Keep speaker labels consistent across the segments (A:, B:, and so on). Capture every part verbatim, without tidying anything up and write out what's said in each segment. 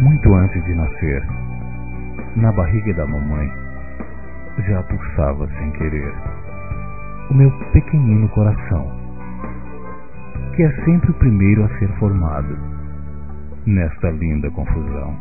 A: Muito antes de nascer, na barriga da mamãe, já pulsava sem querer o meu pequenino coração, que é sempre o primeiro a ser formado nesta linda confusão.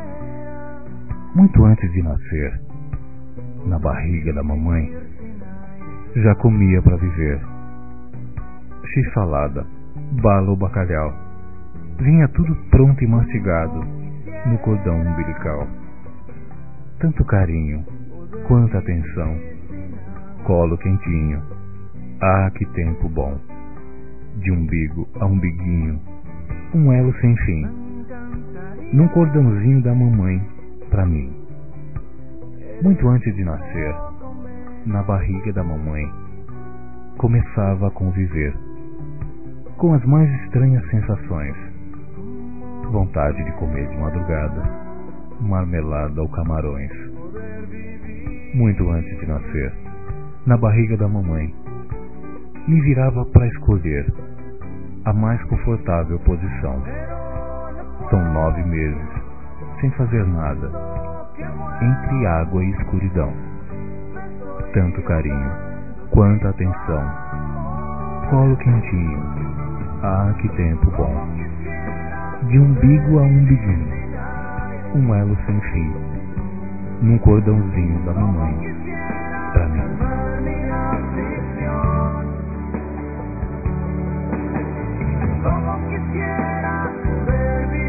A: Muito antes de nascer, na barriga da mamãe, já comia para viver. X-salada, bala ou bacalhau, vinha tudo pronto e mastigado no cordão umbilical. Tanto carinho, quanta atenção, colo quentinho, ah, que tempo bom. De umbigo a umbiguinho, um elo sem fim, num cordãozinho da mamãe pra mim. Muito antes de nascer, na barriga da mamãe, começava a conviver com as mais estranhas sensações. Vontade de comer de madrugada, marmelada ou camarões. Muito antes de nascer, na barriga da mamãe, me virava para escolher a mais confortável posição. São nove meses, sem fazer nada, entre água e escuridão. Tanto carinho, quanta atenção, colo quentinho, ah, que tempo bom. De umbigo a umbiguinho, um elo sem fim, num cordãozinho da mamãe pra mim.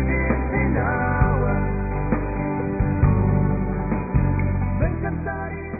B: Me encantaría